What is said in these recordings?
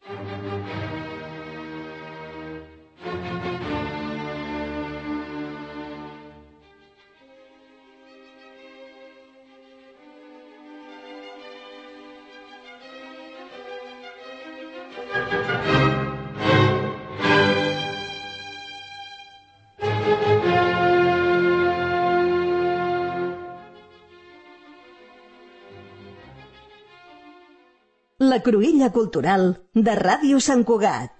La cruïlla cultural de Ràdio Sant Cugat.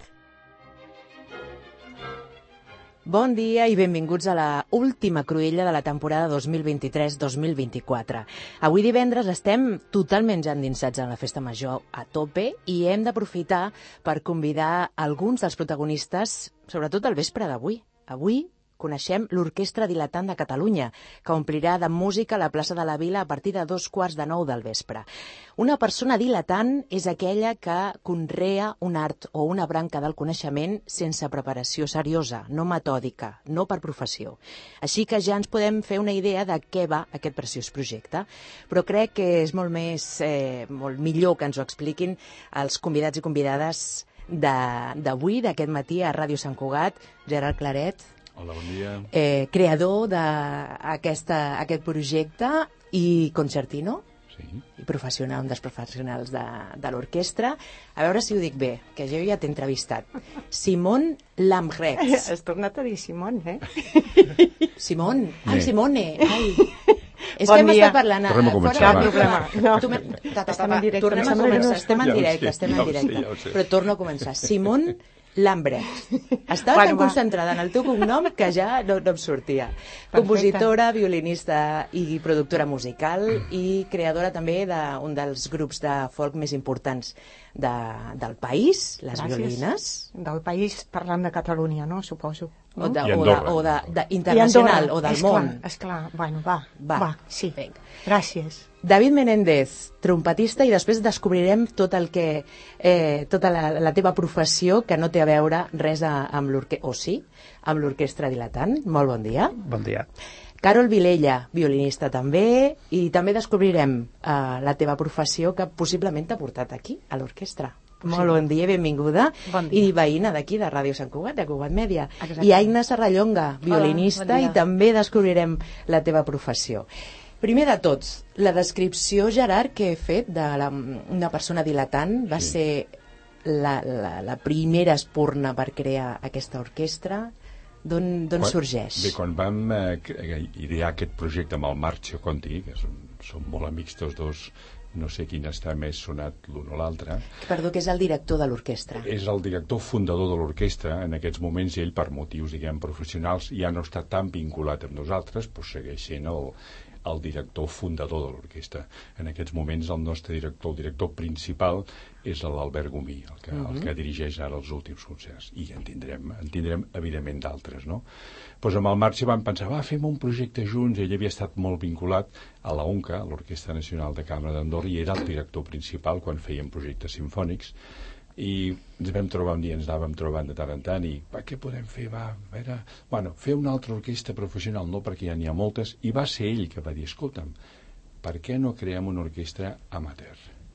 Bon dia i benvinguts a la última cruïlla de la temporada 2023-2024. Avui divendres estem totalment ja endinsats en la festa major a tope i hem d'aprofitar per convidar alguns dels protagonistes, sobretot al vespre d'avui. Avui coneixem l'Orquestra Diletant de Catalunya, que omplirà de música la plaça de la Vila a partir de 8:45 del vespre. Una persona diletant és aquella que conrea un art o una branca del coneixement sense preparació seriosa, no metòdica, no per professió. Així que ja ens podem fer una idea de què va aquest preciós projecte. Però crec que és molt millor que ens ho expliquin els convidats i convidades d'avui, d'aquest matí a Ràdio Sant Cugat. Gerard Claret. Hola, bon dia. Creador d'aquest projecte i concertino, sí. I professional, un dels professionals de l'orquestra. A veure si ho dic bé, que jo ja t'he entrevistat. Simon Lambrechts. Has tornat a dir Simon, Simon? Ai, Simone! Ai. És Bon que hem dia. estat parlant Tornem a començar, fora. Estem en directe. Tornem a començar, estem en directe, Ja ho sé. però torno a començar. Simon Lambrechts. Estava tan concentrada en el teu cognom que ja no em sortia. Compositora, violinista i productora musical i creadora també d'un dels grups de folk més importants del país, les Violines. Del país, parlant de Catalunya, no? Suposo. O Andorra. internacional, o del món. Esclar, bueno, va, sí. Vinga. Gràcies. David Menéndez, trompetista, i després descobrirem tot el que tota la teva professió, que no té a veure res amb l'orquestra, o sí, amb l'Orquestra Diletant. Molt bon dia. Bon dia. Carol Vilella, violinista també, i també descobrirem la teva professió que possiblement t'ha portat aquí, a l'orquestra. Molt bon dia, benvinguda. Bon dia. I veïna d'aquí, de Ràdio Sant Cugat, de Cugat Mèdia. Exacte. I Aina Serrallonga, violinista, Hola, bon dia. i també descobrirem la teva professió. Primer de tot, la descripció, Gerard, que he fet d'una persona diletant va ser la primera espurna per crear aquesta orquestra. D'on sorgeix? Bé, quan vam idear aquest projecte amb el Marcio Conti, que són molt amics tots dos, no sé quin està més sonat l'un o l'altre. Perdó, que és el director de l'orquestra. És el director fundador de l'orquestra en aquests moments, i ell, per motius, diguem, professionals, ja no està tan vinculat amb nosaltres, però segueix sent el director fundador de l'orquestra. En aquests moments el nostre director, el director principal, és l'Albert Gomí, el que dirigeix ara els últims concerts. I en tindrem evidentment d'altres, no? Doncs amb el Marci vam pensar, fem un projecte junts. Ell havia estat molt vinculat a la UNCA, l'Orquestra Nacional de Cambra d'Andorra, i era el director principal quan fèiem projectes simfònics. I ens vam trobar un dia, ens anàvem trobant de tant en tant, i què podem fer? Fer una altra orquestra professional, no, perquè ja n'hi ha moltes. I va ser ell que va dir, escolta'm, per què no creem una orquestra amateur?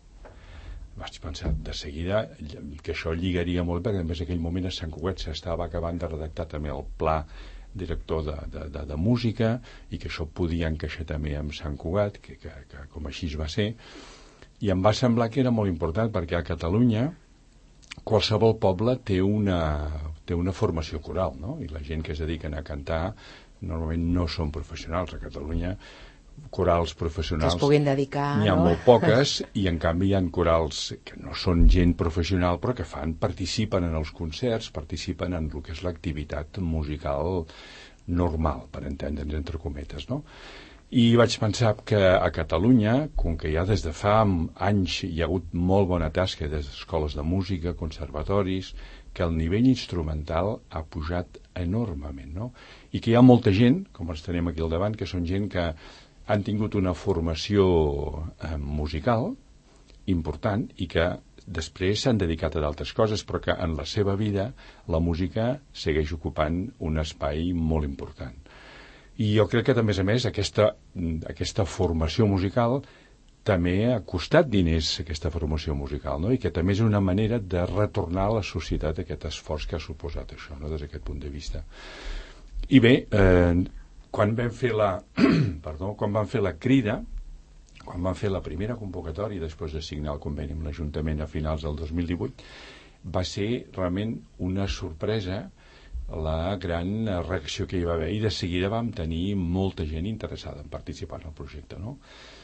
Vaig pensar de seguida que això lligaria molt bé, perquè a més en aquell moment a Sant Cugat s'estava acabant de redactar també el pla director de música, i que això podia encaixar també amb Sant Cugat, que com així va ser. I em va semblar que era molt important, perquè a Catalunya qualsevol poble té una formació coral, no? I la gent que es dediquen a cantar normalment no són professionals. A Catalunya corals professionals que es puguin dedicar, n'hi ha no? molt poques, i en canvi hi ha corals que no són gent professional però que participen en els concerts, participen en el que és l'activitat musical normal, per entendre'ns entre cometes, no? I vaig pensar que a Catalunya, com que ja des de fa anys hi ha hagut molt bona tasca des d'escoles de música, conservatoris, que el nivell instrumental ha pujat enormement, no? I que hi ha molta gent, com els tenim aquí al davant, que són gent que han tingut una formació musical important i que després s'han dedicat a d'altres coses, però que en la seva vida la música segueix ocupant un espai molt important. I jo crec que, a més, aquesta formació musical també ha costat diners aquesta formació musical, no? I que també és una manera de retornar a la societat aquest esforç que ha suposat això, no? Des d'aquest punt de vista. I bé, quan vam fer la crida, quan van fer la primera convocatòria després de signar el conveni amb l'Ajuntament a finals del 2018, va ser realment una sorpresa la gran reacció que hi va haver, i de seguida vam tenir molta gent interessada en participar en el projecte, no?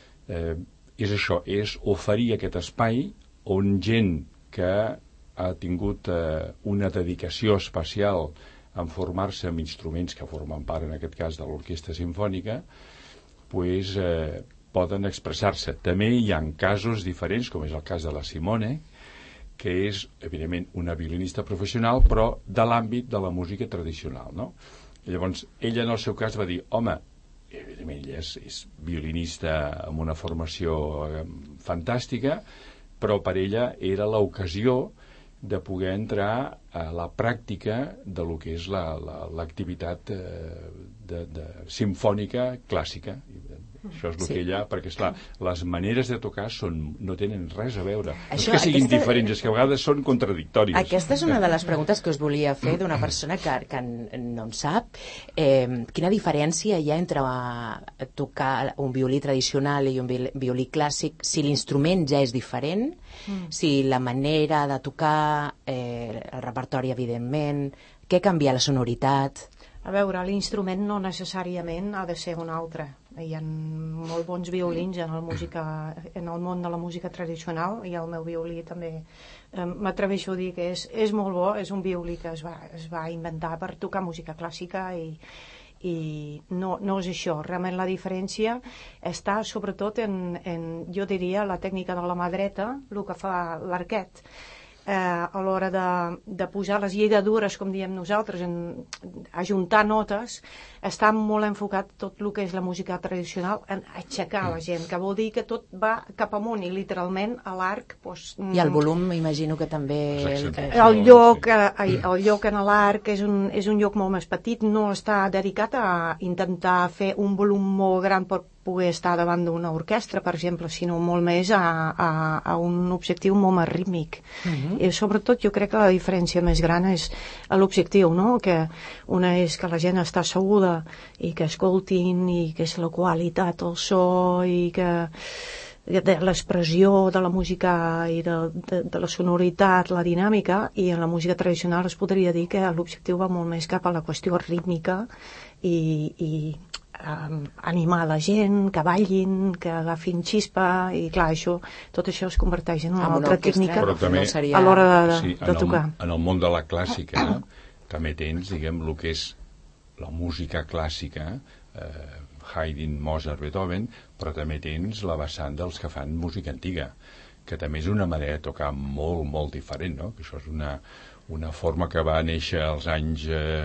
És això, és oferir aquest espai on gent que ha tingut una dedicació especial en formar-se amb instruments que formen part, en aquest cas, de l'orquestra simfònica, pues, poden expressar-se. També hi ha casos diferents, com és el cas de la Simone, que és, evidentment, una violinista professional, però de l'àmbit de la música tradicional, no? I llavors, ella, en el seu cas, va dir, home, evidentment, ella és violinista amb una formació fantàstica, però per ella era l'ocasió de poder entrar a la pràctica de lo que és l'activitat simfònica clàssica. Això és el que hi ha, perquè, esclar, les maneres de tocar no tenen res a veure. No és que siguin diferents, és que a vegades són contradictòries. Aquesta és una de les preguntes que us volia fer d'una persona que no en sap. Quina diferència hi ha entre tocar un violí tradicional i un violí clàssic, si l'instrument ja és diferent, si la manera de tocar, el repertori, evidentment, què canvia la sonoritat? A veure, l'instrument no necessàriament ha de ser un altre. Hi ha molt bons violins en el món de la música tradicional, i el meu violí també m'atreveixo a dir que és molt bo, és un violí que es va inventar per tocar música clàssica, i no és això. Realment la diferència està sobretot en jo diria, la tècnica de la mà dreta, el que fa l'arquet. A l'hora de posar les lligradures, com diem nosaltres, ajuntar notes, està molt enfocat tot el que és la música tradicional en aixecar la gent, que vol dir que tot va cap amunt, i literalment a l'arc... I el volum, imagino que també... El lloc en l'arc és un lloc molt més petit, no està dedicat a intentar fer un volum molt gran per poder estar davant d'una orquestra, per exemple, sinó molt més a un objectiu molt més rítmic. I sobretot jo crec que la diferència més gran és l'objectiu, no? Que una és que la gent està asseguda i que escoltin, i que és la qualitat del so, i que de l'expressió de la música i de la sonoritat, la dinàmica, i en la música tradicional es podria dir que l'objectiu va molt més cap a la qüestió rítmica i animar la gent, que ballin, que agafin xispa, i clar, tot això es converteix en una altra tècnica a l'hora de tocar. En el món de la clàssica també tens, diguem, el que és la música clàssica, Haydn, Mozart, Beethoven, però també tens la vessant dels que fan música antiga, que també és una manera de tocar molt, molt diferent, no? Que això és una forma que va néixer als anys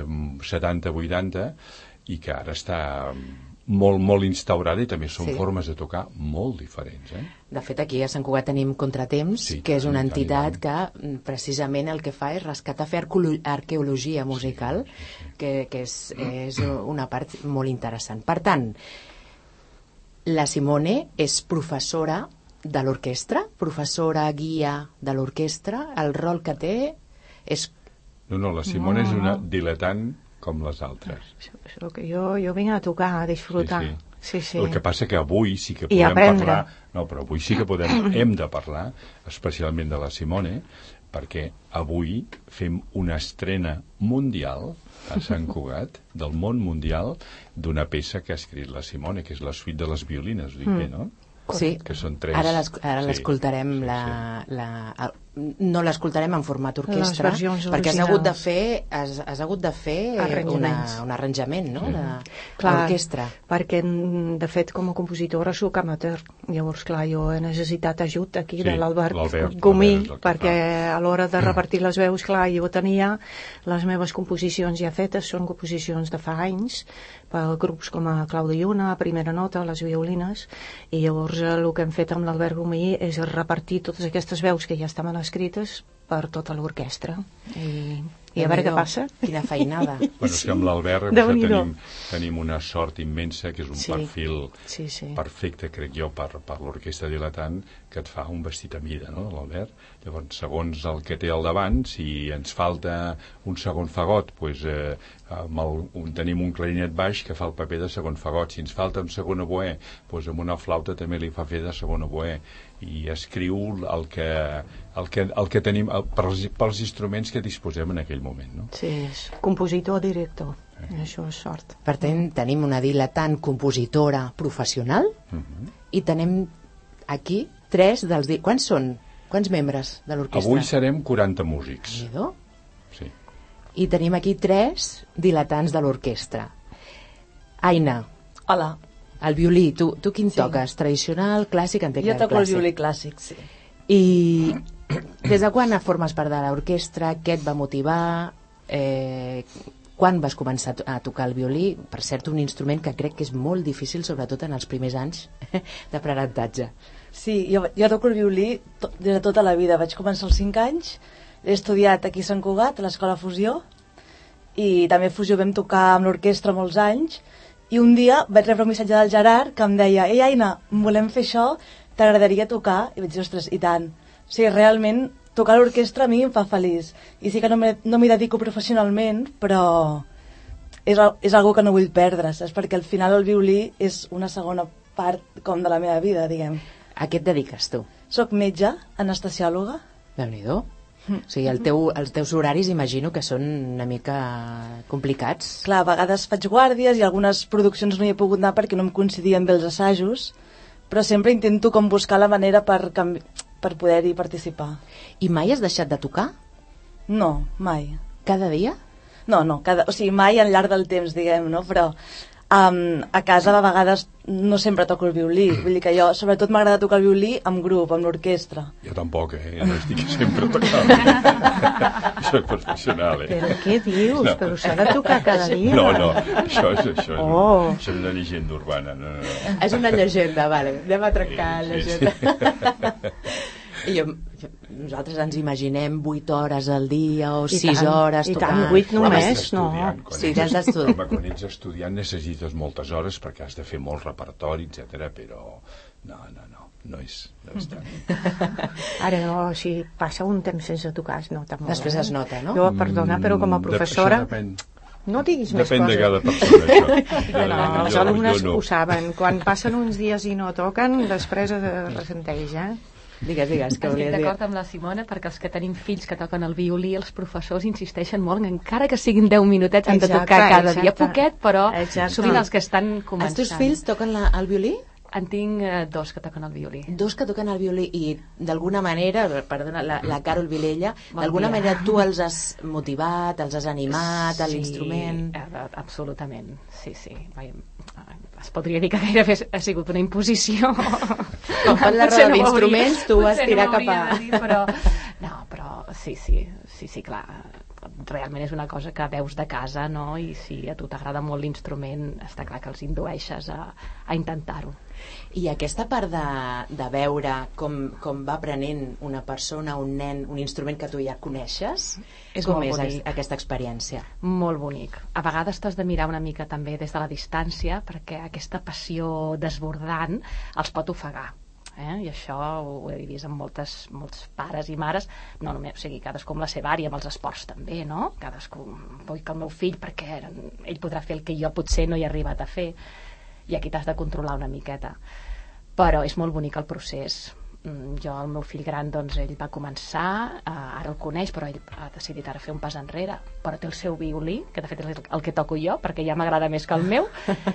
70-80 i que ara està molt, molt instaurada, i també són formes de tocar molt diferents. De fet, aquí a Sant Cugat tenim Contratemps, que és una entitat que precisament el que fa és rescatar, fer arqueologia musical, que és una part molt interessant. Per tant, la Simone és professora de l'orquestra, professora guia de l'orquestra, el rol que té és... No, la Simone és una diletant com les altres. Jo vinc a tocar, a disfrutar. Sí. El que passa que avui sí que podem parlar... No, però avui sí que hem de parlar, especialment de la Simone, perquè avui fem una estrena mundial a Sant Cugat, del món mundial, d'una peça que ha escrit la Simone, que és la suite de les violines, ho dic bé, no? Sí, que són tres. Ara l'escoltarem, no l'escoltarem en format orquestra, perquè has hagut de fer un arranjament, no? L'orquestra. Perquè, de fet, com a compositora soc amateur. Llavors, clar, jo he necessitat ajut aquí de l'Albert Gomí, perquè a l'hora de repartir les veus, clar, jo tenia les meves composicions ja fetes, són composicions de fa anys, per grups com a Claudi Una, Primera Nota, les violines, i llavors el que hem fet amb l'Albert Gomí és repartir totes aquestes veus que ja estaven escrites per tota l'orquestra. I a veure què passa. Quina feinada. Bueno, és que amb l'Albert tenim una sort immensa, que és un perfil perfecte, crec jo, per l'orquestra dilatant, que et fa un vestit a mida, no, l'Albert? Llavors, segons el que té al davant, si ens falta un segon fagot, doncs, tenim un clarinet baix que fa el paper de segon fagot. Si ens falta un segon oboè, doncs amb una flauta també li fa fer de segon oboè. I escriu el que tenim pels instruments que disposem en aquell moment, no? Sí, és compositor, director. Això és sort. Per tant, tenim una dilatant compositora professional i tenim aquí 3 dels... Quants són? Quants membres de l'orquestra? Avui serem 40 músics. Sí. I tenim aquí 3 dilatants de l'orquestra. Aina. Hola. El violí, tu quin toques? Tradicional, clàssic, entenc? Jo toco el violí clàssic, sí. I des de quan formes part de l'orquestra? Què et va motivar? Quan vas començar a tocar el violí? Per cert, un instrument que crec que és molt difícil, sobretot en els primers anys d'aprenentatge. Sí, jo toco el violí des de tota la vida. Vaig començar als 5 anys, he estudiat aquí a Sant Cugat, a l'Escola Fusió, i també a Fusió vam tocar amb l'orquestra molts anys, i un dia vaig rebre un missatge del Gerard que em deia: ei, Aina, volem fer això, t'agradaria tocar? I vaig dir, ostres, i tant. O sigui, realment, tocar l'orquestra a mi em fa feliç. I sí que no m'hi dedico professionalment, però és algo que no vull perdre, saps? Perquè al final el violí és una segona part com de la meva vida, diguem. A què et dediques tu? Soc metge, anestesiòloga. Déu-n'hi-do. O sigui, els teus horaris imagino que són una mica complicats. Clar, a vegades faig guàrdies i algunes produccions no hi he pogut anar perquè no em coincidien bé els assajos, però sempre intento com buscar la manera per poder-hi participar. I mai has deixat de tocar? No, mai. Cada dia? No, o sigui, mai al llarg del temps, diguem, no? Però a casa a vegades no sempre toco el violí, vull dir que jo sobretot m'agrada tocar el violí amb grup, amb l'orquestra. Jo tampoc, no estic sempre tocant. Soc professional, Però què dius? No. Però s'ha de tocar cada dia? No, això és una llegenda urbana. No. És una llegenda, vale, anem a trencar la llegenda. I nosaltres ens imaginem 8 hores al dia o 6 hores tocant. I tant, 8 només, no. Sí, has d'estudiar. Quan ets estudiant necessites moltes hores perquè has de fer molt repertori, etc. Però no és tant. Ara no, si passa un temps sense tocar es nota molt. Després es nota, no? Jo, perdona, però com a professora... No diguis més coses. Depèn de cada persona, això. Els alumnes ho saben. Quan passen uns dies i no toquen, després es ressenteix, Digues, què volia dir? Estic d'acord amb la Simona, perquè els que tenim fills que toquen el violí, els professors insisteixen molt, encara que siguin 10 minutets han de tocar cada dia poquet, però sovint els que estan començant. Els teus fills toquen el violí? En tinc 2 que toquen el violí. 2 que toquen el violí i d'alguna manera, perdona, la Carol Vilella, d'alguna manera tu els has motivat, els has animat a l'instrument? Absolutament, sí. Es podria dir que gairebé ha sigut una imposició. Com fan la roda d'instruments, tu vas tirar cap a... Però sí, clar. Realment és una cosa que veus de casa, no? I si a tu t'agrada molt l'instrument, està clar que els indueixes a intentar-ho. I aquesta part de veure com va aprenent una persona, un nen, un instrument que tu ja coneixes, com és aquesta experiència? Molt bonic. A vegades t'has de mirar una mica també des de la distància, perquè aquesta passió desbordant els pot ofegar. I això ho he vist amb molts pares i mares, no només, o sigui, cadascú amb la seva àrea, amb els esports també, no? Cadascú, vull que el meu fill, perquè ell podrà fer el que jo potser no hi he arribat a fer, i aquí t'has de controlar una miqueta. Però és molt bonic el procés. Jo, el meu fill gran, doncs, ell va començar, ara el coneix, però ell ha decidit ara fer un pas enrere, però té el seu violí, que de fet és el que toco jo, perquè ja m'agrada més que el meu,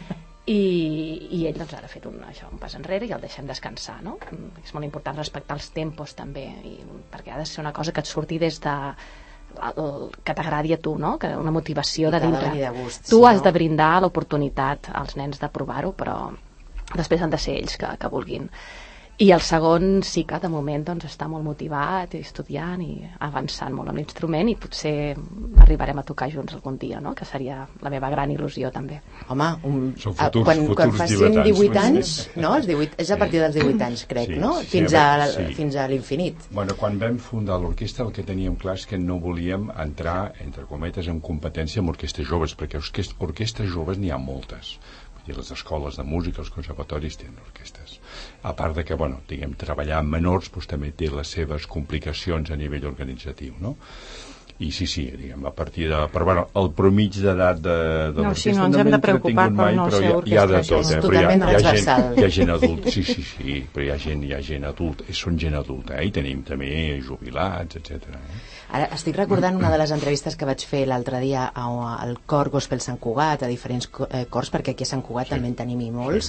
i ell doncs ara ha fet un pas enrere i el deixem descansar, no? És molt important respectar els tempos també, perquè ha de ser una cosa que et surti des de que t'agradi a tu, no? Que una motivació de dintre. Tu has de brindar l'oportunitat als nens de provar-ho, però després han de ser ells que vulguin. I el segon sí que de moment doncs, està molt motivat i estudiant i avançant molt en l'instrument, i potser arribarem a tocar junts algun dia, no? Que seria la meva gran il·lusió també. Home, Són futurs quan facin diletants. 18 anys, no? És a partir dels 18 anys, crec, no? Fins a l'infinit. Bueno, quan vam fundar l'orquestra el que teníem clar és que no volíem entrar, entre cometes, en competència amb orquestres joves, perquè orquestres joves n'hi ha moltes. I les escoles de música, els conservatoris tenen orquestres. A part de que, bueno, diguem, treballar amb menors també té les seves complicacions a nivell organitzatiu, no? I sí, diguem, a partir de... Però, bueno, el promig d'edat de l'orquestra... No ens hem de preocupar per no ser hi ha de tot, és totalment transversal. Hi ha gent adult, sí, però hi ha gent adult, són gent adulta, i tenim també jubilats, etc. Ara estic recordant una de les entrevistes que vaig fer l'altre dia al Cor Gospel Sant Cugat, a diferents cors, perquè aquí a Sant Cugat també en tenim molts,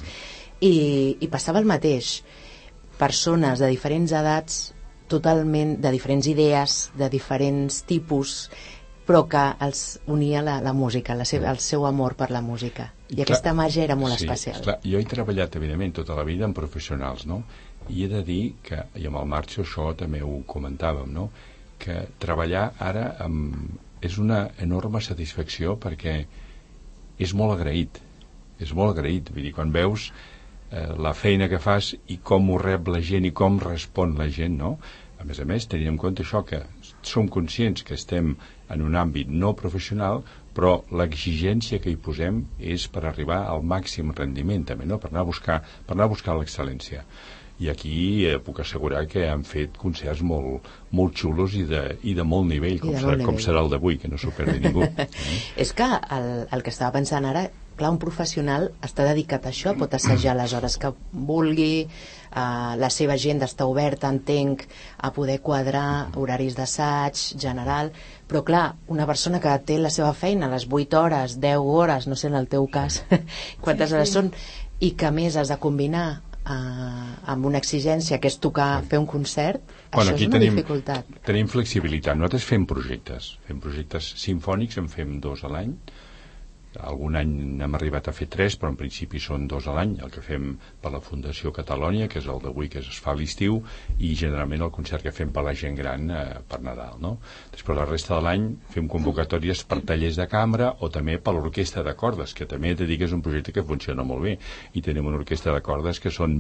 i passava el mateix. Persones de diferents edats, totalment de diferents idees, de diferents tipus, però que els unia la música, el seu amor per la música. I aquesta màgia era molt especial. Clar, jo he treballat, evidentment, tota la vida amb professionals, no? I he de dir que, i amb el Marxo això també ho comentàvem, no?, que treballar ara és una enorme satisfacció perquè és molt agraït, vull dir, quan veus la feina que fas i com ho rep la gent i com respon la gent, no? A més, tenint en compte això, que som conscients que estem en un àmbit no professional, però l'exigència que hi posem és per arribar al màxim rendiment també, no? Per anar a buscar l'excel·lència. I aquí puc assegurar que han fet concerts molt xulos i de molt nivell, com serà el d'avui, que no s'ho perdi ningú. És que el que estava pensant ara, clar, un professional està dedicat a això, pot assajar les hores que vulgui, la seva agenda està oberta, entenc, a poder quadrar horaris d'assaig general, però clar, una persona que té la seva feina a les 8 hores, 10 hores, no sé en el teu cas quantes hores són, i que a més has de combinar amb una exigència que és tocar, fer un concert, això és una dificultat. Tenim flexibilitat. Nosaltres fem projectes simfònics, en fem 2 a l'any. Algun any hem arribat a fer 3, però en principi són 2 a l'any, el que fem per la Fundació Catalònia, que és el d'avui, que es fa a l'estiu, i generalment el concert que fem per la gent gran per Nadal, no? Després la resta de l'any fem convocatòries per tallers de cambra o també per l'orquestra de cordes, que també t'he dit que és un projecte que funciona molt bé, i tenim una orquestra de cordes que són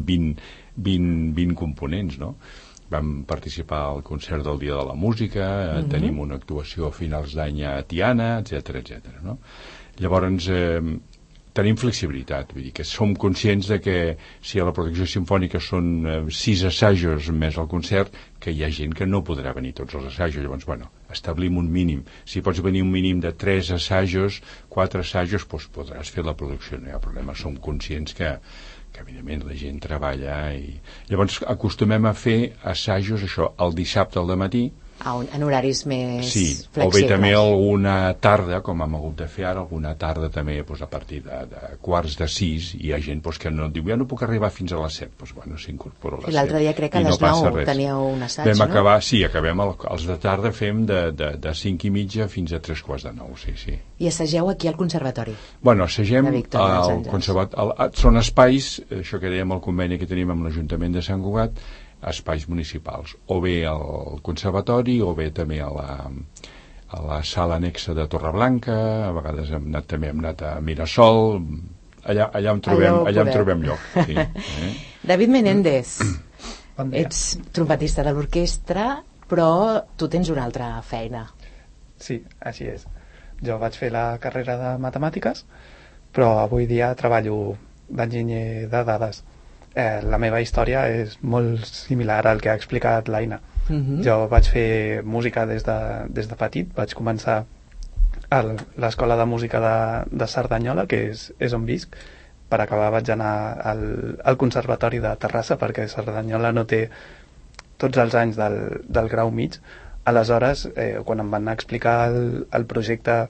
20 components, no? Vam participar al concert del Dia de la Música, tenim una actuació a finals d'any a Tiana, etc., no? Llavors, tenim flexibilitat, vull dir que som conscients de que si a la producció simfònica són 6 assajos més el concert, que hi ha gent que no podrà venir tots els assajos. Llavors, bueno, establim un mínim. Si pots venir un mínim de 3 assajos, 4 assajos, doncs podràs fer la producció, no hi ha problema. Som conscients que evidentment la gent treballa i... Llavors acostumem a fer assajos, això, el dissabte al dematí, en horaris més flexibles. O bé també alguna tarda, com hem hagut de fer ara, alguna tarda també a partir de 5:45, i hi ha gent que no diu, ja no puc arribar fins a les 7, doncs bueno, s'incorpora a les 7. I l'altre dia crec que a les 9 teníeu un assaig, no? Vam acabar, sí, acabem els de tarda, fem de 5:30 fins a 8:45, sí. I assageu aquí al conservatori? Bueno, assagem al conservatori. Són espais, això que dèiem al conveni que tenim amb l'Ajuntament de Sant Cugat, espais municipals, o bé al conservatori o bé també a la sala anexa de Torreblanca, a vegades hem anat a Mirasol, allà on trobem lloc. Sí. David Menéndez, ets trompetista de l'orquestra, però tu tens una altra feina. Sí, així és. Jo vaig fer la carrera de matemàtiques, però avui dia treballo d'enginyer de dades. La meva història és molt similar al que ha explicat l'Aina. Jo vaig fer música des de petit. Vaig començar a l'escola de música de Cerdanyola, que és on visc. Per acabar vaig anar al Conservatori de Terrassa, perquè Cerdanyola no té tots els anys del grau mig. Aleshores, quan em van explicar el projecte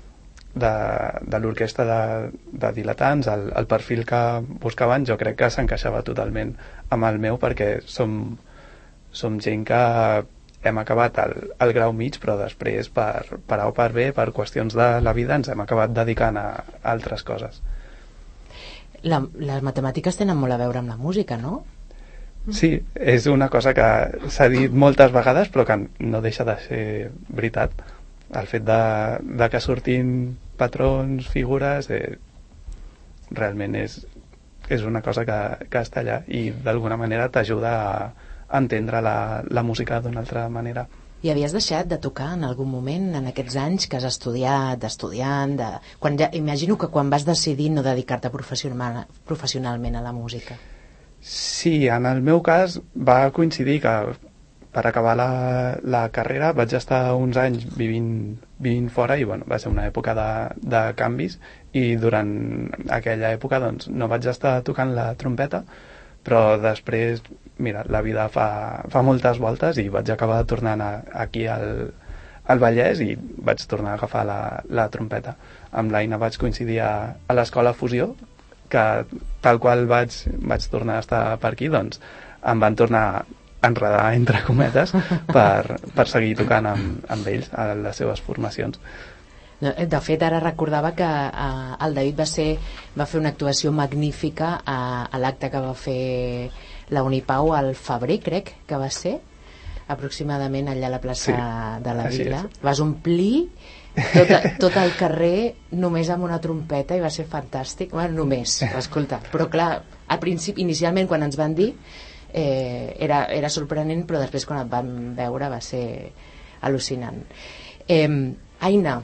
de l'orquestra de diletants, el perfil que buscaven, jo crec que s'encaixava totalment amb el meu, perquè som gent que hem acabat el grau mig, però després per A o per B, per qüestions de la vida, ens hem acabat dedicant a altres coses. Les matemàtiques tenen molt a veure amb la música, no? Sí, és una cosa que s'ha dit moltes vegades però que no deixa de ser veritat. El fet de que surtin patrons, figures, realment és una cosa que està allà i d'alguna manera t'ajuda a entendre la música d'una altra manera. I havies deixat de tocar en algun moment en aquests anys que has estudiat, d'estudiant, imagino que quan vas decidir no dedicar-te professionalment a la música. Sí, en el meu cas va coincidir que per acabar la carrera vaig estar uns anys vivint fora i va ser una època de canvis i durant aquella època doncs, no vaig estar tocant la trompeta, però després, mira, la vida fa moltes voltes i vaig acabar tornant aquí al Vallès i vaig tornar a agafar la trompeta. Amb l'Aina vaig coincidir a l'escola Fusió, que tal qual vaig tornar a estar per aquí, doncs em van tornar a enredar, entre cometes, per seguir tocant amb ells a les seves formacions. De fet, ara recordava que el David va fer una actuació magnífica a l'acte que va fer la Unipau al febrer, crec que va ser, aproximadament allà a la plaça de la Vila. Vas omplir tot el carrer només amb una trompeta i va ser fantàstic. Bueno, només, escolta. Però clar, al principi, inicialment, quan ens van dir, era sorprenent, però després quan et van veure va ser al·lucinant. Aina,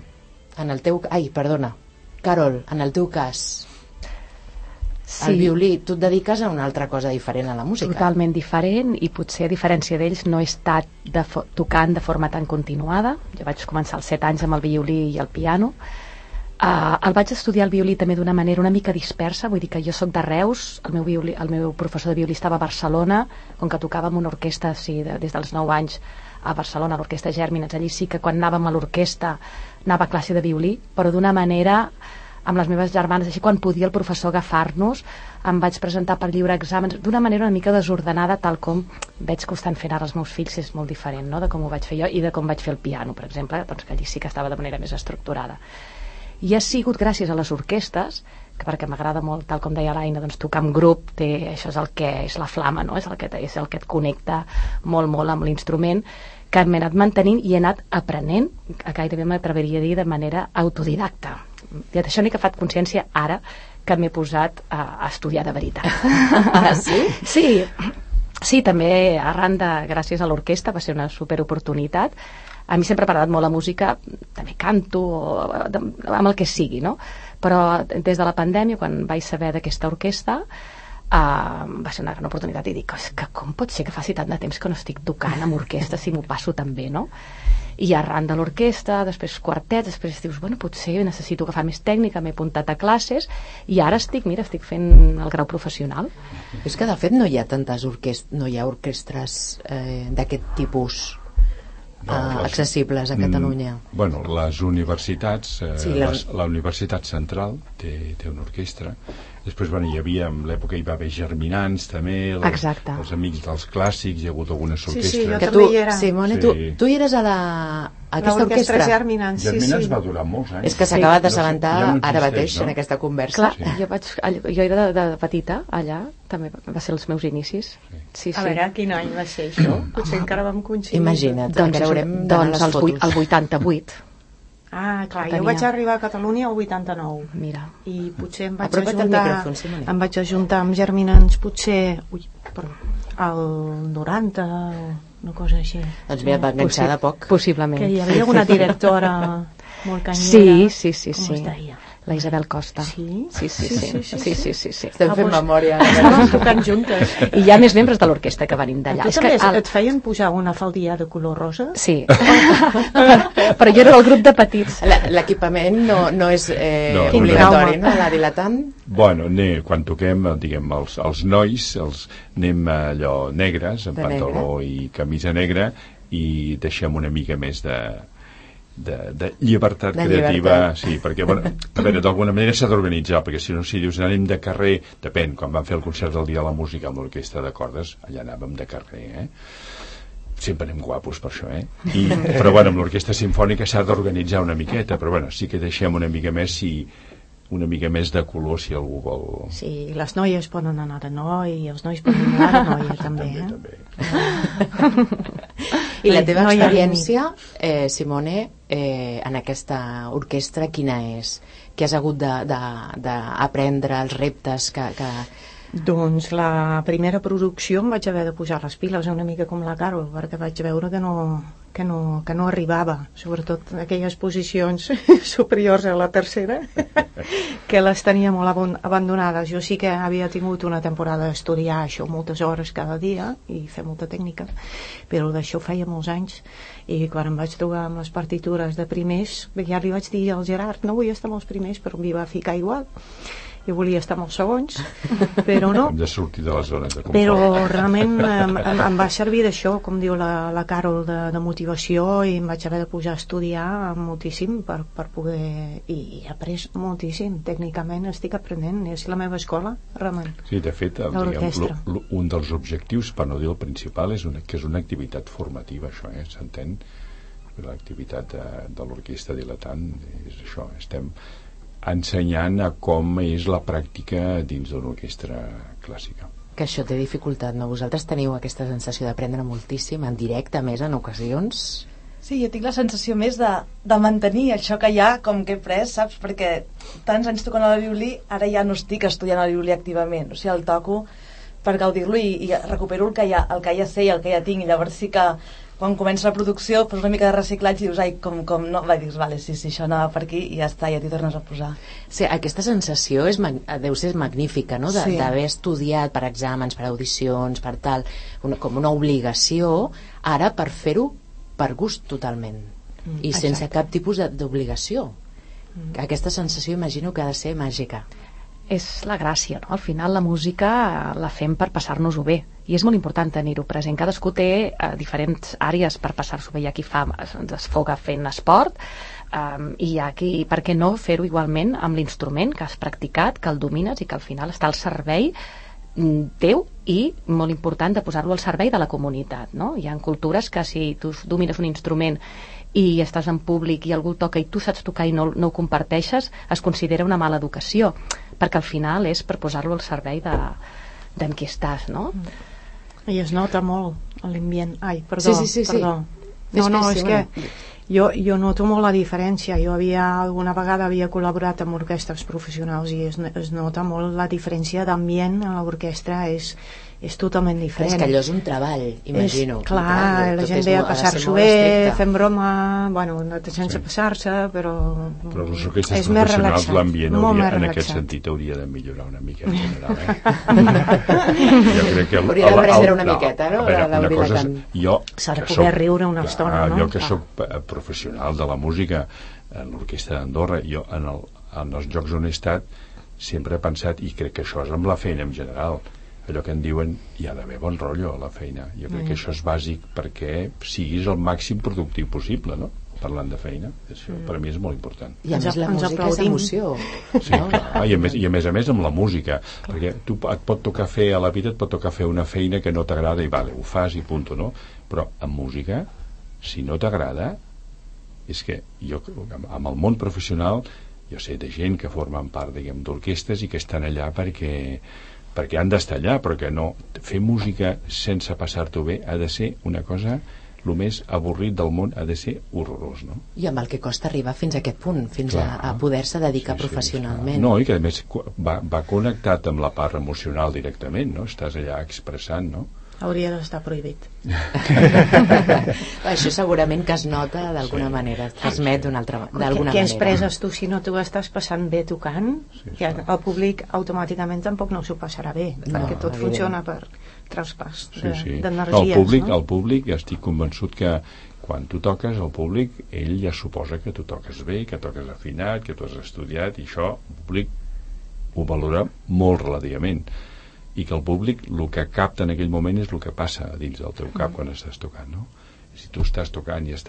Carol, en el teu cas, el violí, tu et dediques a una altra cosa diferent a la música. Totalment diferent, i potser a diferència d'ells no he estat tocant de forma tan continuada. Jo vaig començar als 7 anys amb el violí i el piano. El vaig estudiar el violí també d'una manera una mica dispersa, vull dir que jo soc de Reus, el meu professor de violí estava a Barcelona, com que tocava amb una orquestra des dels 9 anys a Barcelona, a l'Orquestra Gèrmines. Allí sí que quan anàvem a l'orquestra anava a classe de violí, però d'una manera amb les meves germanes, així quan podia el professor agafar-nos, em vaig presentar per lliure exàmens d'una manera una mica desordenada, tal com veig que ho estan fent ara els meus fills. És molt diferent, no?, de com ho vaig fer jo i de com vaig fer el piano, per exemple, doncs que allí sí que estava de manera més estructurada. I ha sigut gràcies a les orquestes, que perquè m'agrada molt, tal com deia l'Aina, doncs tocar en grup, això és el que és la flama, no?, és el que et connecta molt, molt amb l'instrument, que m'he anat mantenint i he anat aprenent, gairebé m'atreviria a dir de manera autodidacta. I d'això n'he agafat consciència ara que m'he posat a estudiar de veritat. Ah, sí? Sí, també arran gràcies a l'orquestra, va ser una superoportunitat. A mi sempre m'ha agradat molt la música, també canto, amb el que sigui, no? Però des de la pandèmia, quan vaig saber d'aquesta orquestra, va ser una gran oportunitat i dic, que com pot ser que faci tant de temps que no estic tocant amb orquestra si m'ho passo tan bé, no? I arran de l'orquestra, després quartets, després dius, bueno, potser necessito agafar més tècnica, m'he apuntat a classes i ara estic fent el grau professional. És que de fet no hi ha tantes orquestres d'aquest tipus accessibles a Catalunya. Bueno, les universitats, la Universitat Central té una orquestra. Després, hi havia, en l'època hi va haver Germinants, també, els Amics dels Clàssics, hi ha hagut algunes orquestres. Sí, jo també hi era. Simone, tu hi eres a aquesta orquestra? Germinants, Germinants va durar molts anys. És que s'acaba d'assabentar ara mateix en aquesta conversa. Clar, jo era de petita, allà, també va ser els meus inicis. A veure, quin any va ser això? Potser encara vam coincidir. Imagina't, encara haurem d'anar a les fotos. El 88. Ah, clar, jo vaig arribar a Catalunya el 89. Mira. I potser em vaig ajuntar amb Germinants potser el 90 o una cosa així. Doncs mira, va enganxar de poc. Possiblement. Que hi havia una directora molt canyera. Sí. Com es deia? La Isabel Costa. Sí? Sí. Estem fent memòria. Estàvem tocant juntes. I hi ha més membres de l'orquestra que venim d'allà. Tu també et feien pujar una faldilla de color rosa? Sí. Però jo era del grup de petits. L'equipament no és obligatori, no? La dilatant? Bueno, quan toquem, diguem, els nois, anem allò negres, amb pantaló i camisa negra, i deixem una mica més de llibertat creativa, sí, perquè, a veure, d'alguna manera s'ha d'organitzar, perquè si no, si dius anem de carrer, depèn, quan vam fer el concert del Dia de la Música amb l'orquestra de cordes, allà anàvem de carrer, sempre anem guapos per això, però amb l'orquestra simfònica s'ha d'organitzar una miqueta, però sí que deixem una mica més si una mica més de color si algú vol. Sí, les noies poden anar de noi i els nois poden anar de noia també, També. I la teva Noia experiència, Simone, en aquesta orquestra, quina és? Què has hagut d'aprendre, els reptes que... Doncs la primera producció em vaig haver de posar les piles una mica com la Carol, perquè vaig veure que no arribava, sobretot aquelles posicions superiors a la tercera, que les tenia molt abandonades. Jo sí que havia tingut una temporada d'estudiar això moltes hores cada dia i fer molta tècnica, però d'això feia molts anys, i quan em vaig trobar amb les partitures de primers, ja li vaig dir al Gerard, no vull estar amb els primers, però m'hi va ficar igual. Jo volia estar amb els segons, però no. Hem de sortir de la zona de confort. Però realment em va servir d'això, com diu la Carol, de motivació, i em vaig haver de posar a estudiar moltíssim per poder... I he après moltíssim. Tècnicament estic aprenent, és la meva escola, realment. Sí, de fet, un dels objectius, per no dir el principal, és que és una activitat formativa, això, s'entén? L'activitat de l'orquestra diletant és això, estem ensenyant a com és la pràctica dins d'una orquestra clàssica. Que això té dificultat, no? Vosaltres teniu aquesta sensació d'aprendre moltíssim, en directe, més en ocasions? Sí, jo tinc la sensació més de mantenir això que hi ha, com que he pres, saps? Perquè tants anys tocant el violí, ara ja no estic estudiant el violí activament, o sigui, el toco per gaudir-lo i recupero el que ja sé i el que ja tinc, i llavors sí que quan comença la producció fas una mica de reciclatge i dius, ai, com no, vaig dir, vale, sí, això anava per aquí i ja està, ja t'hi tornes a posar. Sí, aquesta sensació deu ser magnífica, no? D'haver estudiat per exàmens, per audicions, per tal, com una obligació, ara per fer-ho per gust totalment, i sense cap tipus d'obligació. Aquesta sensació imagino que ha de ser màgica. És la gràcia, no? Al final la música la fem per passar-nos-ho bé, i és molt important tenir-ho present. Cadascú té diferents àrees per passar-s'ho bé. Hi ha qui es desfoga fent esport, i hi ha qui, per què no, fer-ho igualment amb l'instrument que has practicat, que el domines i que al final està al servei teu, i molt important de posar-lo al servei de la comunitat, no? Hi ha cultures que si tu domines un instrument i estàs en públic i algú toca i tu saps tocar i no ho comparteixes, es considera una mala educació, perquè al final és per posar-lo al servei d'en qui estàs, no? I es nota molt l'ambient. Ai, perdó, sí. perdó. No, és que jo noto molt la diferència. Jo alguna vegada havia col·laborat amb orquestres professionals i es nota molt la diferència d'ambient a l'orquestra, és totalment diferent. És que allò és un treball, imagino. Clar, la gent ve a passar-s'ho bé, fent broma, bueno, sense passar-se, però les orquestres és més professionals, relaxat, l'ambient molt més en relaxat. aquest sentit hauria de millorar una mica en general, Jo crec que hauria d'aprendre una miqueta, no? Una cosa és, jo s'ha de poder riure una estona, no? Jo que soc professional de la música en l'orquestra d'Andorra, jo en els llocs on he estat sempre he pensat, i crec que això és amb la feina en general, allò que en diuen, hi ha d'haver bon rotllo a la feina. Jo crec que això és bàsic perquè siguis el màxim productiu possible, no? Parlant de feina, això per mi és molt important. I a més la música és emoció. Sí, clar, i a més amb la música, perquè et pot tocar fer, a la vida et pot tocar fer una feina que no t'agrada i vale, ho fas i punto, no? Però amb música, si no t'agrada, és que jo, amb el món professional, jo sé de gent que formen part, diguem, d'orquestres i que estan allà perquè han d'estar allà, però que no, fer música sense passar-t'ho bé ha de ser una cosa, el més avorrit del món, ha de ser horrorós, no? I amb el que costa arribar fins a aquest punt, fins a poder-se dedicar professionalment. No, i que a més va connectat amb la part emocional directament, no? Estàs allà expressant, no? Hauria d'estar prohibit. Això segurament que es nota d'alguna manera, es transmet d'alguna manera. Què expresses tu si no t'ho estàs passant bé tocant? Que el públic automàticament tampoc no s'ho passarà bé, perquè tot funciona per traspàs d'energies. El públic, estic convençut que quan tu toques, el públic, ell ja suposa que tu toques bé, que toques afinat, que tu has estudiat, i això el públic ho valora molt relativament, i que el públic el que capta en aquell moment és el que passa dins del teu cap quan estàs tocant, no? Si tu estàs tocant i estàs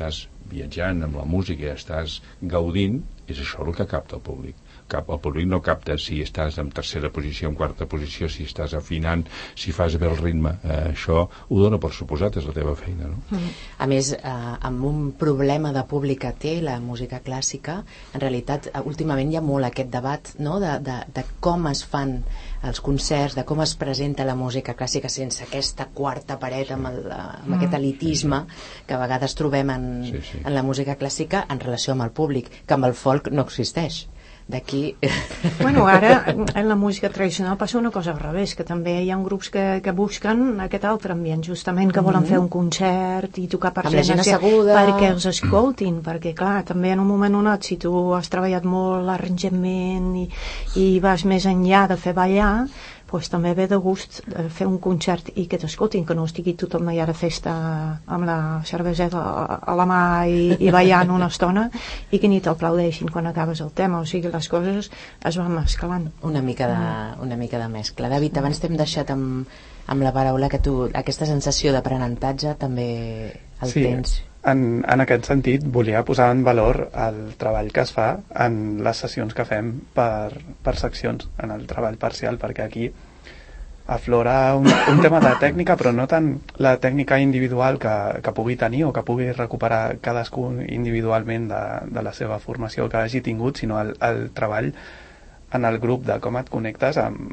viatjant amb la música, estàs gaudint, és això el que capta el públic. El públic no capta si estàs en tercera posició, en quarta posició, si estàs afinant, si fas bé el ritme. Això ho dona per suposat, és la teva feina, no? A més, amb un problema de públic que té la música clàssica, en realitat, últimament hi ha molt aquest debat, no?, de com es fan els concerts, de com es presenta la música clàssica sense aquesta quarta paret amb aquest elitisme que a vegades trobem en la música clàssica en relació amb el públic, que amb el folk no existeix. D'aquí... Bueno, ara en la música tradicional passa una cosa al revés, que també hi ha grups que busquen aquest altre ambient, justament que volen fer un concert i tocar per gent asseguda, perquè els escoltin, perquè clar, també en un moment donat, si tu has treballat molt l'arranjament i vas més enllà de fer ballar, doncs també ve de gust fer un concert i que t'escoltin, que no estigui tothom allà de festa amb la cerveseta a la mà i ballant una estona i que ni t'aplaudeixin quan acabes el tema. O sigui, les coses es van mesclant. Una mica de mescla. David, abans t'hem deixat amb la paraula que tu, aquesta sensació d'aprenentatge també el tens. En aquest sentit, volia posar en valor el treball que es fa en les sessions que fem per seccions, en el treball parcial, perquè aquí aflora un tema de tècnica, però no tant la tècnica individual que pugui tenir o que pugui recuperar cadascú individualment de la seva formació que hagi tingut, sinó el treball en el grup de com et connectes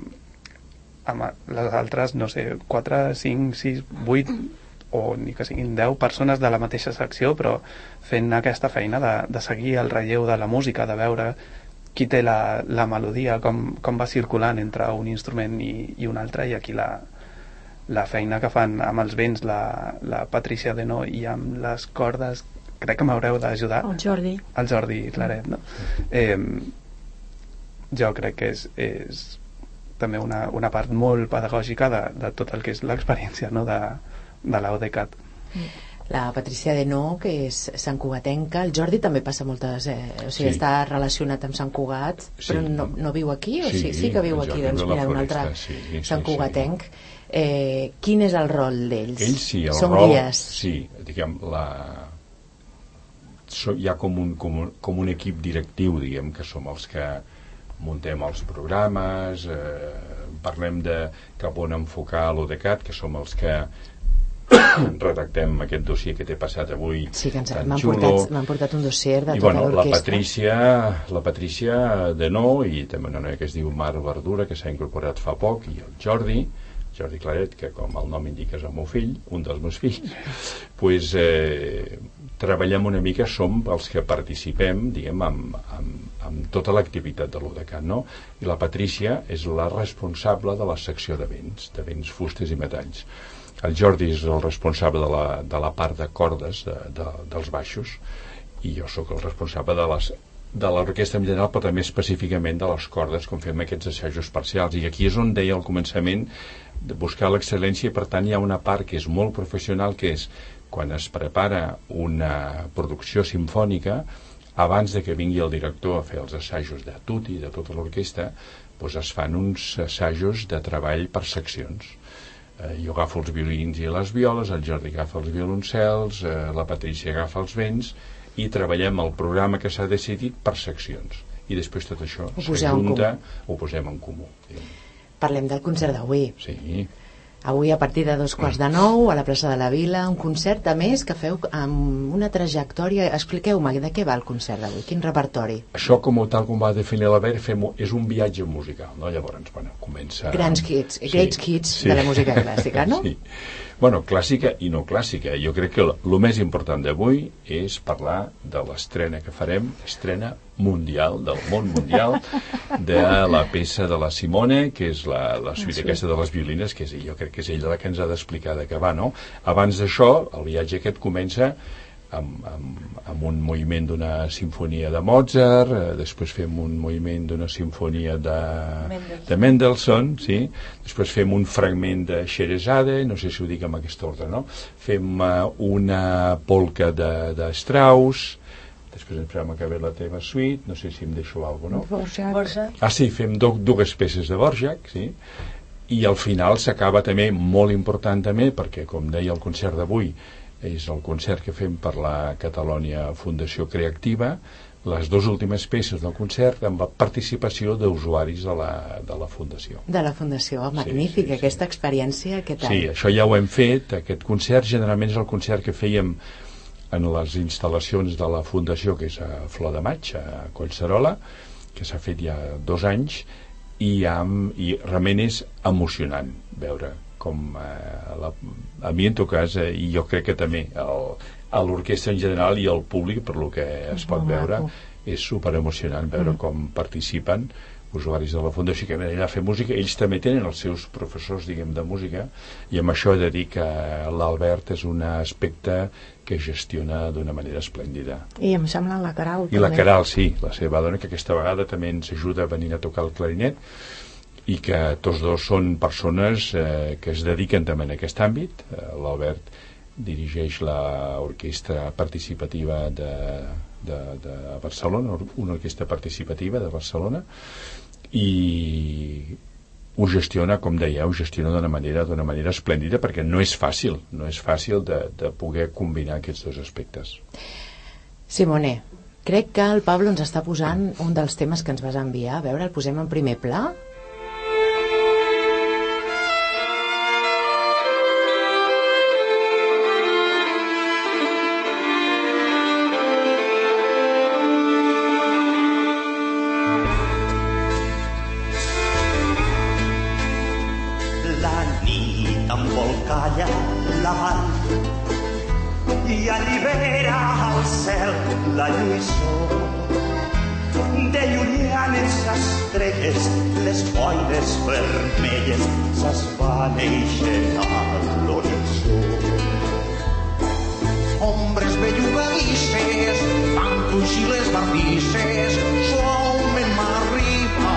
amb les altres, no sé, 4, 5, 6, 8... o ni que siguin 10 persones de la mateixa secció, però fent aquesta feina de seguir el relleu de la música, de veure qui té la melodia, com va circulant entre un instrument i un altre, i aquí la feina que fan amb els vents la Patricia Denó i amb les cordes, crec que m'haureu d'ajudar. El Jordi Claret, no? Jo crec que és també una part molt pedagògica de tot el que és l'experiència, no?, de l'AUDECAT. La Patricia Denó, que és santcugatenca, el Jordi també passa moltes... o sigui, està relacionat amb Sant Cugat, però no viu aquí? O sí que viu aquí, doncs mira, un altre santcugatenc. Quin és el rol d'ells? Ells sí, el Són rol... guies. Sí, diguem, hi ha com un equip directiu, diguem, que som els que muntem els programes, parlem de cap on enfocar l'ODECAT, que som els que redactem aquest dossier que t'he passat avui. Sí, que m'han portat un dossier de tota l'orquestra. La Patricia Denó i també una noia que es diu Mar Verdura, que s'ha incorporat fa poc, i el Jordi Claret, que com el nom indica és el meu fill, un dels meus fills, pues, treballem una mica, som els que participem, diguem, amb tota l'activitat de l'ODECAT, no? I la Patricia és la responsable de la secció de vents, fustes i metalls. El Jordi és el responsable de la part de cordes dels baixos, i jo sóc el responsable de l'orquestra en general, però també específicament de les cordes, com fem aquests assajos parcials. I aquí és on deia al començament de buscar l'excel·lència, i per tant hi ha una part que és molt professional, que és quan es prepara una producció simfònica, abans de que vingui el director a fer els assajos de tutti, de tota l'orquestra, doncs es fan uns assajos de treball per seccions. Jo agafo els violins i les violes, el Jordi agafa els violoncels, la Patricia agafa els vents, i treballem el programa que s'ha decidit per seccions. I després tot això s'ajunta, ho posem en comú. Parlem del concert d'avui. Sí. Avui a partir de 8:45 a la plaça de la Vila, un concert a més que feu amb una trajectòria. Expliqueu-me de què va el concert d'avui, quin repertori? Això, tal com va definir la Ver, és un viatge musical, no? Llavors, comença... Great hits de la música clàssica, no? Sí. Bueno, clàssica i no clàssica. Jo crec que el més important d'avui és parlar de l'estrena que farem, estrena mundial, del món mundial, de la peça de la Simone, que és la suite aquesta de les violines, que jo crec que és ella la que ens ha d'explicar de què va, no? Abans d'això, el viatge aquest comença amb un moviment d'una sinfonia de Mozart, després fem un moviment d'una sinfonia de Mendelssohn, sí? Després fem un fragment de Scheherazade, no sé si ho dic amb aquest ordre, no? Fem una polca de Strauss, després ens farem acabar la teva suite, no sé si em deixo alguna cosa, no? Borja. Sí, fem dues peces de Borjak, sí? I al final s'acaba també, molt important també, perquè com deia el concert d'avui, és el concert que fem per la Catalonia Fundació Creativa, les dues últimes peces del concert amb la participació d'usuaris de la Fundació. De la Fundació, magnífic, aquesta experiència, què tal? Sí, això ja ho hem fet, aquest concert generalment és el concert que fèiem en les instal·lacions de la Fundació, que és a Flor de Maig, a Collserola, que s'ha fet ja 2 anys, i realment és emocionant veure com a mi en tot cas, i jo crec que també a l'orquestra en general i al públic, per lo que es pot veure, és super emocionant veure com participen usuaris de la Fundació que venen a fer música. Ells també tenen els seus professors, diguem, de música, i amb això he de dir que l'Albert és un aspecte que gestiona d'una manera esplèndida. I em sembla la Caral I la Caral, sí, la seva dona, que aquesta vegada també ens ajuda a venir a tocar el clarinet, i que tots dos són persones que es dediquen també en aquest àmbit. L'Albert dirigeix l'orquestra participativa de Barcelona, una orquestra participativa de Barcelona, i ho gestiona, com dèieu, d'una manera esplèndida, perquè no és fàcil de poder combinar aquests dos aspectes. Simone, crec que el Pablo ens està posant un dels temes que ens vas enviar. A veure, el posem en primer pla. I allibera al cel la lluïssor de llunyanes estrelles, les boires vermelles s'esvaneixen a l'horitzó. Ombres bellugadisses fan cruixir les bardisses, suaument m'arriba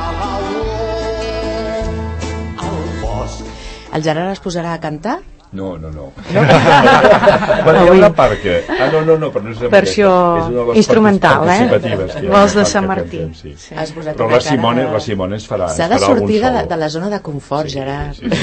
l'olor al bosc. El Gerard es posarà a cantar? No. Bueno, hi ha una part que... no, però no és versió instrumental, Vols de Sant Martí. Sí. Però la Simone ens farà s'ha de sortir de la zona de confort, Gerard. Sí.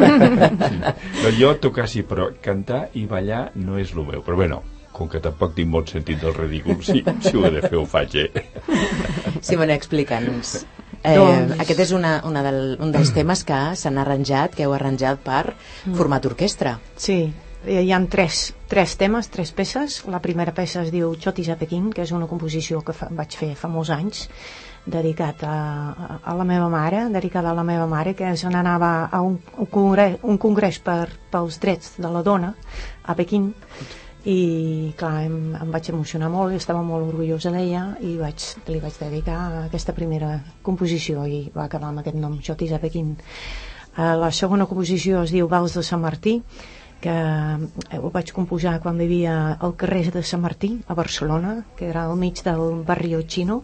No, jo tocar sí, però cantar i ballar no és el meu. Però bueno, com que tampoc tinc molt sentit del ridícul, si ho he de fer ho faig, Simone, explica'ns. Aquest és un dels temes que s'han arranjat, que heu arranjat per format orquestra. Sí, hi ha tres temes, 3 peces. La primera peça es diu Chotis a Pequín, que és una composició que vaig fer fa molts anys, dedicat a la meva mare, que se n'anava a un congrés pels drets de la dona a Pequín, i clar, em vaig emocionar molt i estava molt orgullosa d'ella i li vaig dedicar aquesta primera composició i va acabar amb aquest nom, Chotis a Pequín. La segona composició es diu Vals de Sant Martí, que ho vaig composar quan vivia al carrer de Sant Martí a Barcelona, que era al mig del barri Chino,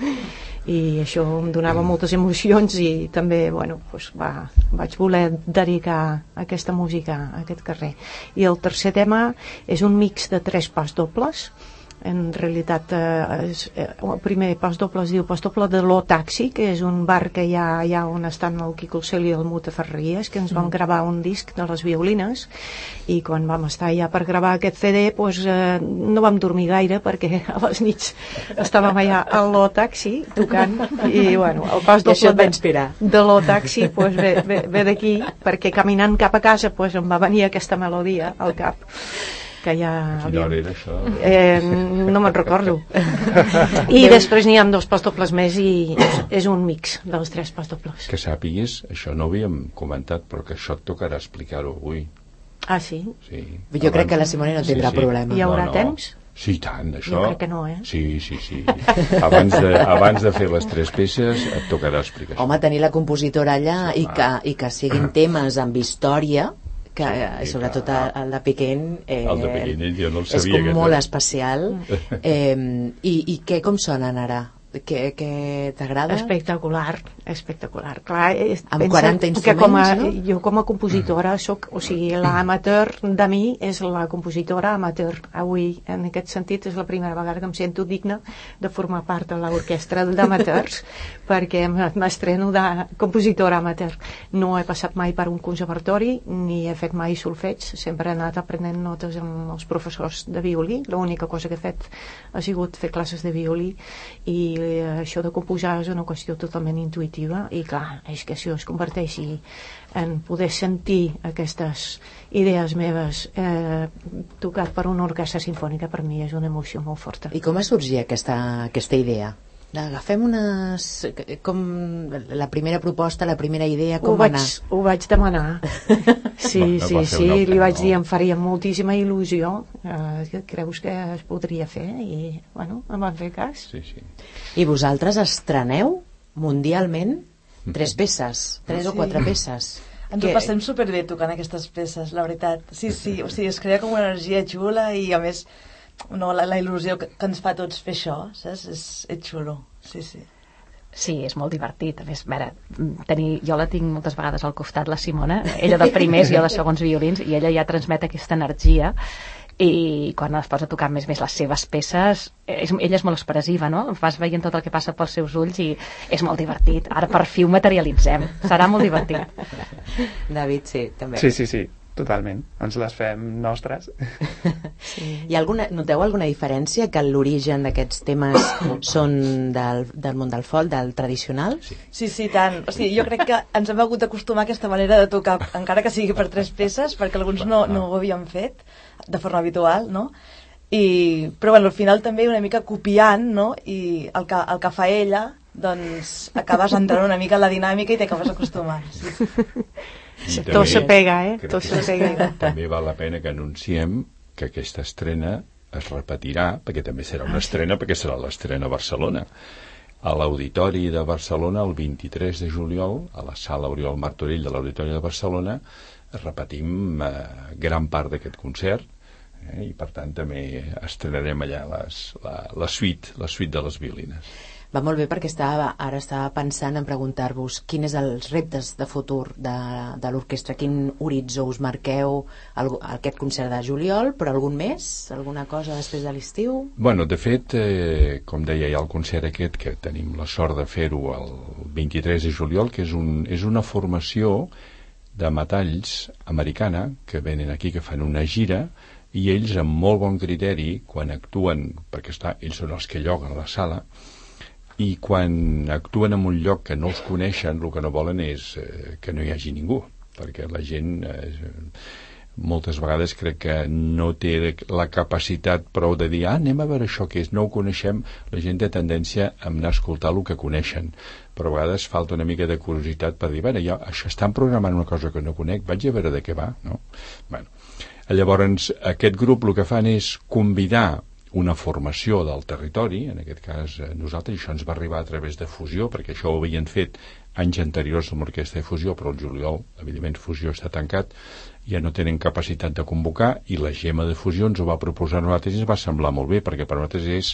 i això em donava moltes emocions i també vaig voler dedicar aquesta música a aquest carrer. I el tercer tema és un mix de 3 pas dobles. En realitat el primer pas doble es diu pas doble de Lo Taxi, que és un bar que hi ha allà on estan el Quico Cel i el Muta Ferreries, que ens van gravar un disc de les violines, i quan vam estar allà per gravar aquest CD no vam dormir gaire perquè a les nits estàvem allà al Lo Taxi tocant, i el pas doble de Lo Taxi ve d'aquí, perquè caminant cap a casa em va venir aquesta melodia al cap. Que ja quina hora era això? No me'n recordo. I després n'hi ha 2 pas dobles més i és un mix dels 3 pas dobles. Que sàpigues, això no ho havíem comentat, però que això et tocarà explicar-ho avui. Ah, sí? Sí. Jo crec que la Simone no tindrà problema. Hi haurà temps? Sí, tant, això... Jo crec que no, Sí. Abans de fer les 3 peces et tocarà explicar això. Home, tenir la compositora allà i que siguin temes amb història, que sobretot el de Pequín el de Pequín, jo no el sabia, és com molt especial. I com sonen ara Què t'agrada? Espectacular. Clar, amb 40 instruments, no? Jo com a compositora l'amateur de mi és la compositora amateur. Avui, en aquest sentit, és la primera vegada que em sento digna de formar part de l'orquestra d'amateurs, perquè m'estreno de compositora amateur. No he passat mai per un conservatori, ni he fet mai solfeig, sempre he anat aprenent notes amb els professors de violí. L'única cosa que he fet ha sigut fer classes de violí, i això de composar és una qüestió totalment intuïtiva, i clar, és que si es converteixi en poder sentir aquestes idees meves tocat per una orquestra sinfònica, per mi és una emoció molt forta. I com va sorgir aquesta idea? Agafem com la primera proposta, la primera idea, com va anar? Ho vaig demanar. Sí, li vaig dir, em faria moltíssima il·lusió, creus que es podria fer? I, bueno, em van fer cas. Sí. I vosaltres estreneu mundialment 3 peces, 3 o 4 peces. Ens ho passem superbé tocant aquestes peces, la veritat. Sí, o sigui, es crea com una energia xula, i a més la il·lusió que ens fa tots fer això, saps? És xulo, sí. Sí, és molt divertit. A més, jo la tinc moltes vegades al costat, la Simona, ella de primers, jo de segons violins, i ella ja transmet aquesta energia, i quan es posa a tocar més les seves peces, ella és molt expressiva, no? Vas veient tot el que passa pels seus ulls i és molt divertit. Ara per fi ho materialitzem, serà molt divertit. David, sí, també. Sí, totalment, ens les fem nostres. Noteu alguna diferència, que l'origen d'aquests temes són del món del folk, del tradicional? Sí, tant. O sigui, jo crec que ens hem hagut d'acostumar a aquesta manera de tocar, encara que sigui per 3 peces, perquè alguns no ho havien fet de forma habitual, no? Però bueno, al final també una mica copiant, no? I el que fa ella, doncs acabes entrant una mica en la dinàmica i t'acabes acostumant. Sí. Tot se pega, tot se pega. També val la pena que anunciem que aquesta estrena es repetirà, perquè també serà una estrena, perquè serà l'estrena a Barcelona. A l'Auditori de Barcelona, el 23 de juliol, a la sala Oriol Martorell de l'Auditori de Barcelona, repetim gran part d'aquest concert, i per tant també estrenarem allà la suite de les violines. Va molt bé, perquè ara estava pensant en preguntar-vos quins són els reptes de futur de l'orquestra, quin horitzó us marqueu aquest concert de juliol, però algun més? Alguna cosa després de l'estiu? Bueno, de fet, com deia, hi ha el concert aquest, que tenim la sort de fer-ho el 23 de juliol, que és una formació de metalls americana que venen aquí, que fan una gira, i ells amb molt bon criteri, quan actuen, perquè ells són els que lloguen la sala, i quan actuen en un lloc que no els coneixen, el que no volen és que no hi hagi ningú, perquè la gent moltes vegades crec que no té la capacitat prou de dir, anem a veure això que és, no ho coneixem. La gent té tendència a anar a escoltar el que coneixen, però a vegades falta una mica de curiositat per dir, això estan programant una cosa que no conec, vaig a veure de què va, no? Llavors, aquest grup el que fan és convidar una formació del territori, en aquest cas nosaltres, això ens va arribar a través de Fusió, perquè això ho havien fet anys anteriors amb l'orquestra de Fusió, però el juliol, evidentment, Fusió està tancat, ja no tenen capacitat de convocar, i la Gemma de Fusió ens ho va proposar a nosaltres i ens va semblar molt bé, perquè per nosaltres és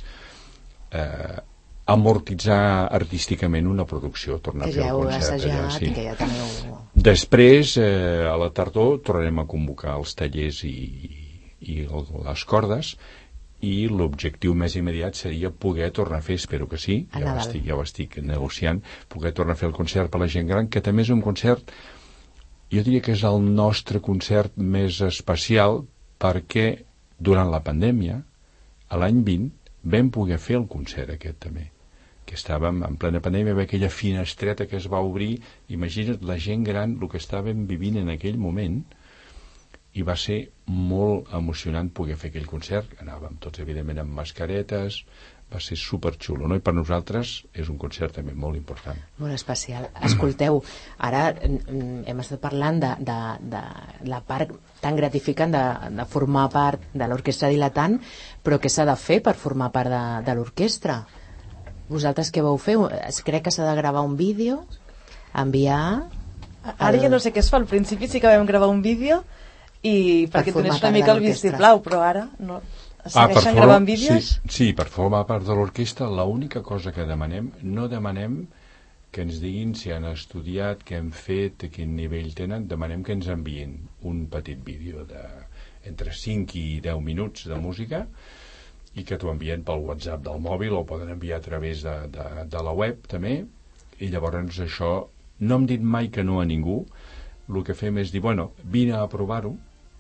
amortitzar artísticament una producció, tornar a fer el concert allà. Sí. Que ja teniu... Després, a la tardor, tornarem a convocar els tallers i les cordes, i l'objectiu més immediat seria poder tornar a fer, espero que sí, ja ho estic negociant, poder tornar a fer el concert per la gent gran, que també és un concert, jo diria que és el nostre concert més especial, perquè durant la pandèmia, a l'any 20, vam poder fer el concert aquest també, que estàvem en plena pandèmia, aquella finestreta que es va obrir, imagina't la gent gran, el que estàvem vivint en aquell moment, i va ser molt emocionant poder fer aquell concert. Anàvem tots, evidentment, amb mascaretes, va ser superxulo, no? I per nosaltres és un concert també molt important. Molt especial. Escolteu, ara hem estat parlant de la part tan gratificant de formar part de l'orquestra dilatant, però què s'ha de fer per formar part de l'orquestra? Vosaltres què vau fer? Crec que s'ha de gravar un vídeo, enviar... Ara ja no sé què es fa, al principi sí que vam gravar un vídeo, i perquè donés una mica el vistiplau, però ara no. Segueixen gravant vídeos? Sí, per formar part de l'orquestra, l'única cosa que demanem, no demanem que ens diguin si han estudiat, què han fet, a quin nivell tenen, demanem que ens enviïn un petit vídeo entre 5 i 10 minuts de música i que t'ho envien pel WhatsApp del mòbil o poden enviar a través de la web també, i llavors això no hem dit mai que no a ningú. El que fem és dir, bueno, vine a provar-ho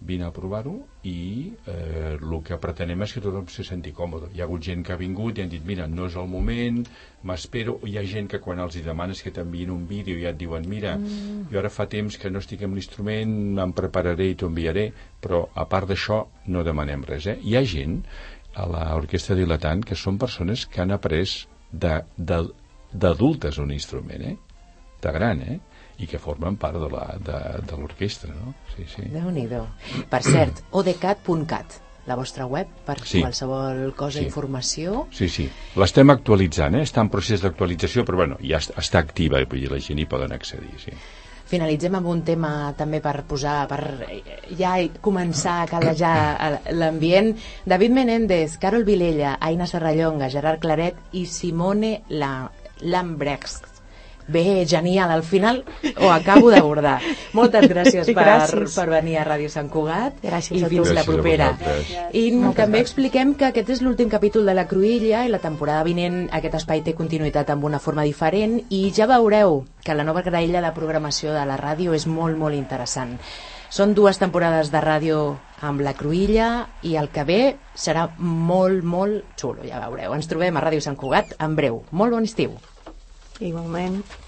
i el que pretenem és que tothom se senti còmode. Hi ha hagut gent que ha vingut i han dit, mira, no és el moment, m'espero. Hi ha gent que quan els hi demanes que t'enviïn un vídeo ja et diuen, mira, jo ara fa temps que no estic amb l'instrument, em prepararé i t'ho enviaré, però a part d'això no demanem res. Hi ha gent a l'Orquestra Diletant que són persones que han après d'adultes un instrument, de gran, i que formen part de l'orquestra, no? Sí. Déu-n'hi-do. Per cert, odecat.cat, la vostra web, per qualsevol cosa, informació. Sí. L'estem actualitzant, està en procés d'actualització, però bueno, ja està activa, vull dir, la gent hi poden accedir, sí. Finalitzem amb un tema també per ja començar a calejar l'ambient. David Menéndez, Carol Vilella, Aina Serrallonga, Gerard Claret i Simone Lambrecht. Bé, genial, al final ho acabo d'abordar. Moltes gràcies per venir a Ràdio Sant Cugat. Gràcies i a fins tu. la propera. I també gràcies. Expliquem que aquest és l'últim capítol de la Cruïlla i la temporada vinent aquest espai té continuïtat amb una forma diferent i ja veureu que la nova graella de programació de la ràdio és molt, molt interessant. Són 2 temporades de ràdio amb la Cruïlla i el que ve serà molt, molt xulo, ja veureu. Ens trobem a Ràdio Sant Cugat en breu. Molt bon estiu. Igualment.